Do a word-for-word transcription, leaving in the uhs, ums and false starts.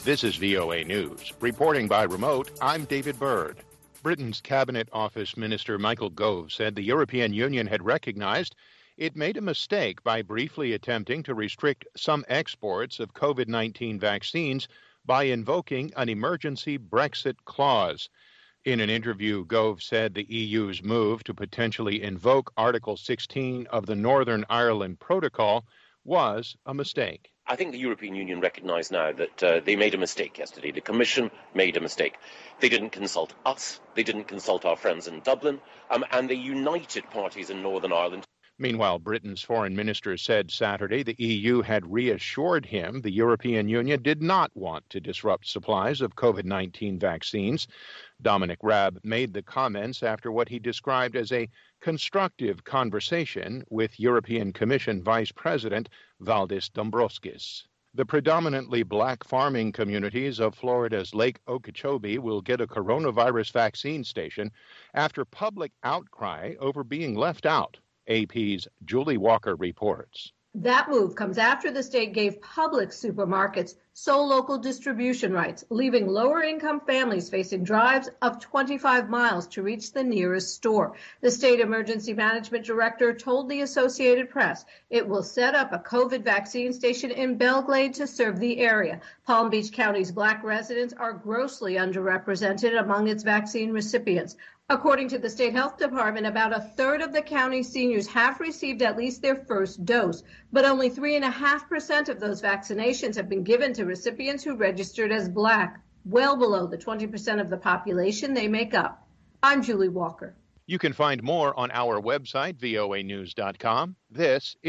This is V O A News. Reporting by remote, I'm David Byrd. Britain's Cabinet Office Minister Michael Gove said the European Union had recognized it made a mistake by briefly attempting to restrict some exports of COVID nineteen vaccines by invoking an emergency Brexit clause. In an interview, Gove said the E U's move to potentially invoke Article sixteen of the Northern Ireland Protocol was a mistake. I think the European Union recognise now that uh, they made a mistake yesterday. The Commission made a mistake. They didn't consult us, they didn't consult our friends in Dublin, um, and they united parties in Northern Ireland. Meanwhile, Britain's foreign minister said Saturday the E U had reassured him the European Union did not want to disrupt supplies of COVID nineteen vaccines. Dominic Raab made the comments after what he described as a constructive conversation with European Commission Vice President Valdis Dombrovskis. The predominantly black farming communities of Florida's Lake Okeechobee will get a coronavirus vaccine station after public outcry over being left out. A P's Julie Walker reports. That move comes after the state gave public supermarkets sole local distribution rights, leaving lower-income families facing drives of twenty-five miles to reach the nearest store. The state emergency management director told the Associated Press it will set up a COVID vaccine station in Belglade to serve the area. Palm Beach County's black residents are grossly underrepresented among its vaccine recipients. According to the state health department, about a third of the county's seniors have received at least their first dose, but only three and a half percent of those vaccinations have been given to recipients who registered as black, well below the twenty percent of the population they make up. I'm Julie Walker. You can find more on our website, V O A news dot com. This is